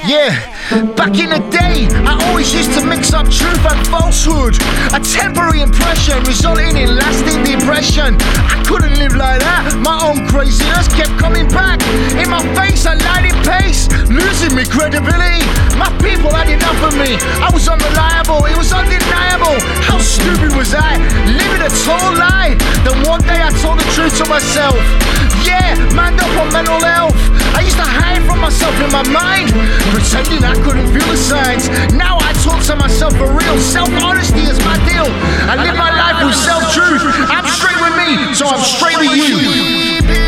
Yeah, back in the day, I always used to mix up truth and falsehood. A temporary impression resulting in lasting depression. I couldn't live like that, my own craziness kept coming back. In my face, I lied in pace, losing me credibility. My people had enough of me, I was unreliable, it was undeniable. How stupid was I, living a total lie? Then one day I told the truth to myself. Yeah, manned up on mental health. I used to hide from myself in my mind, pretending I couldn't feel the signs. Now I talk to myself for real. Self-honesty is my deal. I live my life with self-truth. I'm straight with me, so I'm straight with you.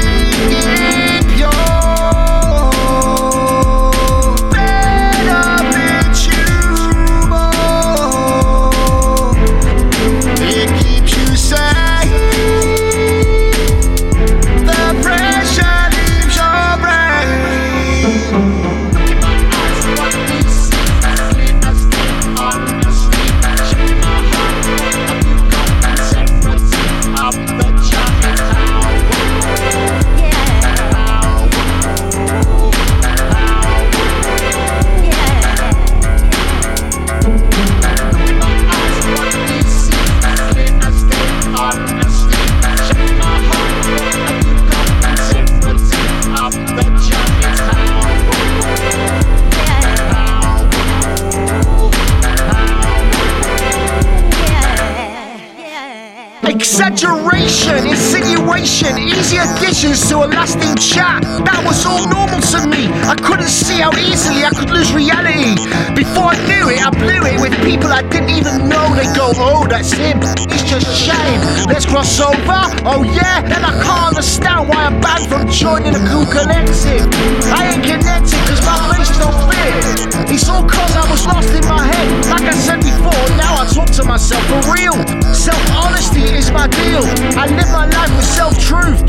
Exaggeration, insinuation, easy additions to a lasting chat. That was all normal to me. I couldn't see how easily I could lose reality. Before I knew it, I blew it with people I didn't even know. They go, oh, that's him, he's just chatting. Let's cross over, oh yeah. Then I can't understand why I'm banned from joining a cool collective. I ain't connected cause my face don't fit. It's all cause I was lost in my head. Like I said before, now I talk to myself for real. Self-honesty is my deal. I live my life with self-truth.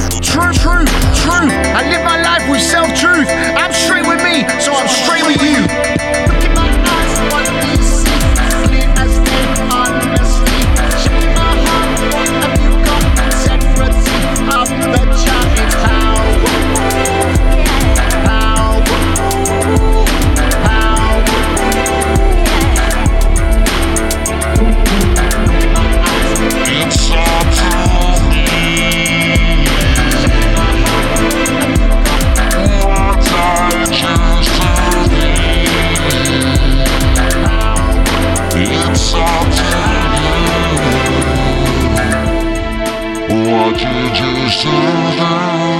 Truth. I live my life with self-truth. I'm straight with me, so I'm straight with you. Look in my eyes, what do you see? Clean as day, honestly. Check my heart, what have you got? Integrity of the giant What did you choose to do?